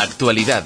Actualidad.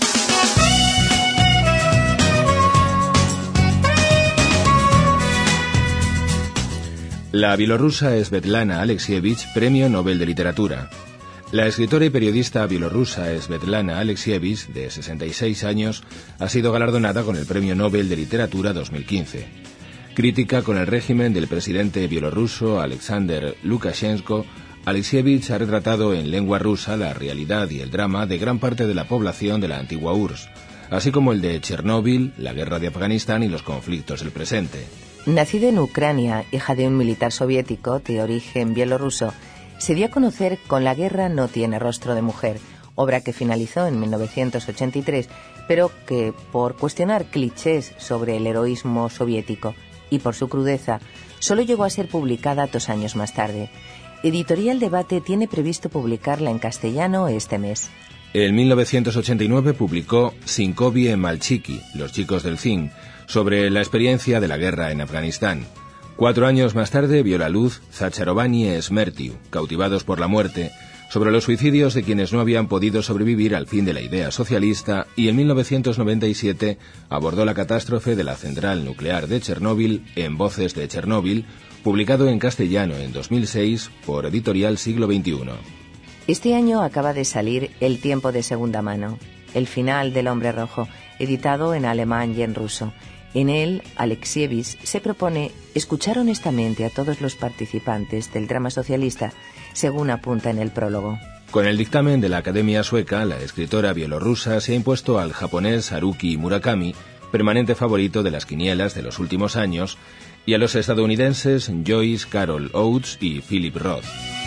La bielorrusa Svetlana Alexievich, Premio Nobel de Literatura. La escritora y periodista bielorrusa Svetlana Alexievich, de 66 años, ha sido galardonada con el Premio Nobel de Literatura 2015. Crítica con el régimen del presidente bielorruso Alexander Lukashenko, Alexievich ha retratado en lengua rusa la realidad y el drama de gran parte de la población de la antigua URSS, así como el de Chernóbil, la guerra de Afganistán y los conflictos del presente. Nacida en Ucrania, hija de un militar soviético de origen bielorruso, se dio a conocer con La guerra no tiene rostro de mujer, obra que finalizó en 1983, pero que, por cuestionar clichés sobre el heroísmo soviético y por su crudeza, solo llegó a ser publicada 2 años más tarde. Editorial Debate tiene previsto publicarla en castellano este mes. En 1989 publicó Sinkovie Malchiki, Los chicos del zinc, sobre la experiencia de la guerra en Afganistán. 4 años más tarde vio la luz Zacharovani e Smertiu, Cautivados por la muerte, sobre los suicidios de quienes no habían podido sobrevivir al fin de la idea socialista, y en 1997 abordó la catástrofe de la central nuclear de Chernóbil en Voces de Chernóbil, publicado en castellano en 2006 por Editorial Siglo XXI. Este año acaba de salir El tiempo de segunda mano, el final del hombre rojo, editado en alemán y en ruso. En él, Alexievich se propone escuchar honestamente a todos los participantes del drama socialista, según apunta en el prólogo. Con el dictamen de la Academia Sueca, la escritora bielorrusa se ha impuesto al japonés Haruki Murakami, permanente favorito de las quinielas de los últimos años, y a los estadounidenses Joyce Carol Oates y Philip Roth.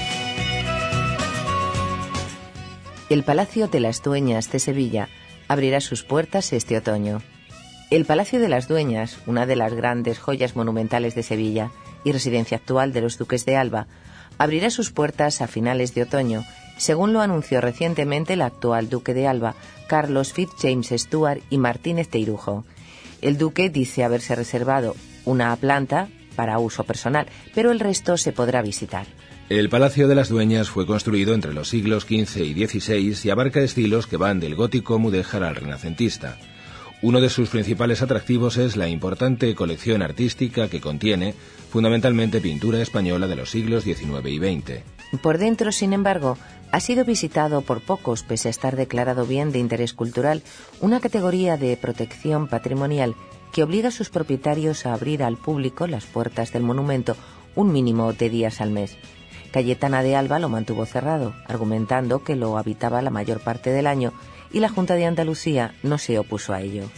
El Palacio de las Dueñas de Sevilla abrirá sus puertas este otoño. El Palacio de las Dueñas, una de las grandes joyas monumentales de Sevilla y residencia actual de los duques de Alba, abrirá sus puertas a finales de otoño, según lo anunció recientemente el actual duque de Alba, Carlos Fitzjames Stuart y Martínez de Irujo. El duque dice haberse reservado una planta para uso personal, pero el resto se podrá visitar. El Palacio de las Dueñas fue construido entre los siglos XV y XVI y abarca estilos que van del gótico mudéjar al renacentista. Uno de sus principales atractivos es la importante colección artística que contiene, fundamentalmente pintura española de los siglos XIX y XX. Por dentro, sin embargo, ha sido visitado por pocos, pese a estar declarado bien de interés cultural, una categoría de protección patrimonial que obliga a sus propietarios a abrir al público las puertas del monumento un mínimo de días al mes. Cayetana de Alba lo mantuvo cerrado, argumentando que lo habitaba la mayor parte del año, y la Junta de Andalucía no se opuso a ello.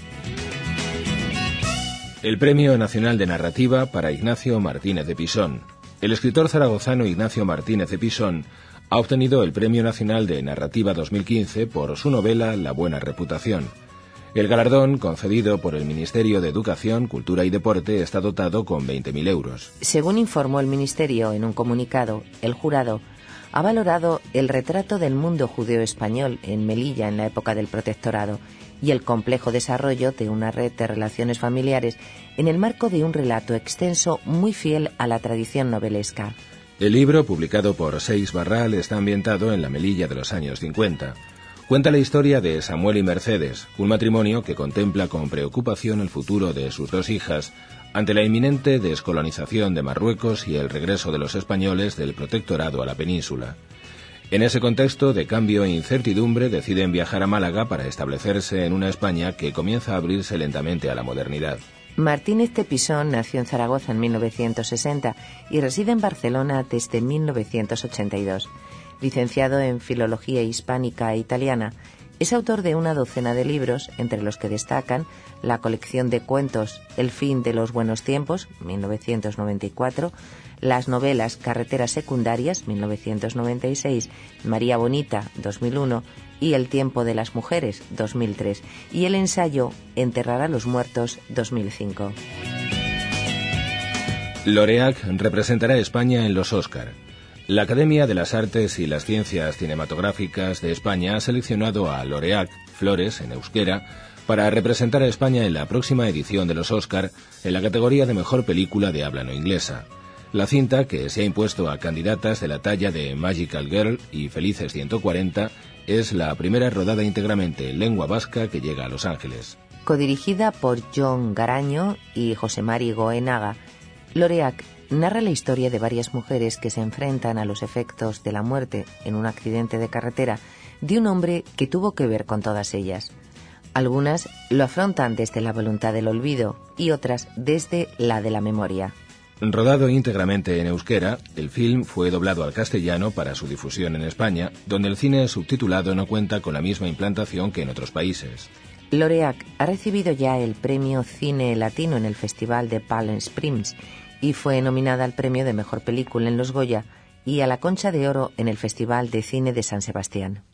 El Premio Nacional de Narrativa para Ignacio Martínez de Pisón. El escritor zaragozano Ignacio Martínez de Pisón ha obtenido el Premio Nacional de Narrativa 2015 por su novela La buena reputación. El galardón, concedido por el Ministerio de Educación, Cultura y Deporte, está dotado con 20.000 euros. Según informó el Ministerio en un comunicado, el jurado ha valorado el retrato del mundo judeo-español en Melilla en la época del protectorado y el complejo desarrollo de una red de relaciones familiares en el marco de un relato extenso muy fiel a la tradición novelesca. El libro, publicado por Seix Barral, está ambientado en la Melilla de los años 50. Cuenta la historia de Samuel y Mercedes, un matrimonio que contempla con preocupación el futuro de sus 2 hijas ante la inminente descolonización de Marruecos y el regreso de los españoles del protectorado a la península. En ese contexto de cambio e incertidumbre deciden viajar a Málaga para establecerse en una España que comienza a abrirse lentamente a la modernidad. Martínez de Pisón nació en Zaragoza en 1960 y reside en Barcelona desde 1982. Licenciado en Filología Hispánica e Italiana, es autor de una docena de libros, entre los que destacan la colección de cuentos El fin de los buenos tiempos, 1994, las novelas Carreteras secundarias, 1996, María Bonita, 2001, y El tiempo de las mujeres, 2003, y el ensayo Enterrar a los muertos, 2005. Loreac representará a España en los Óscar. La Academia de las Artes y las Ciencias Cinematográficas de España ha seleccionado a Loreac, Flores, en euskera, para representar a España en la próxima edición de los Óscar en la categoría de Mejor Película de Habla No Inglesa. La cinta, que se ha impuesto a candidatas de la talla de Magical Girl y Felices 140, es la primera rodada íntegramente en lengua vasca que llega a Los Ángeles. Codirigida por Jon Garaño y José Mari Goenaga, Loreak narra la historia de varias mujeres que se enfrentan a los efectos de la muerte en un accidente de carretera de un hombre que tuvo que ver con todas ellas. Algunas lo afrontan desde la voluntad del olvido y otras desde la de la memoria. Rodado íntegramente en euskera, el film fue doblado al castellano para su difusión en España, donde el cine subtitulado no cuenta con la misma implantación que en otros países. Loreak ha recibido ya el premio Cine Latino en el Festival de Palm Springs y fue nominada al premio de Mejor Película en los Goya y a la Concha de Oro en el Festival de Cine de San Sebastián.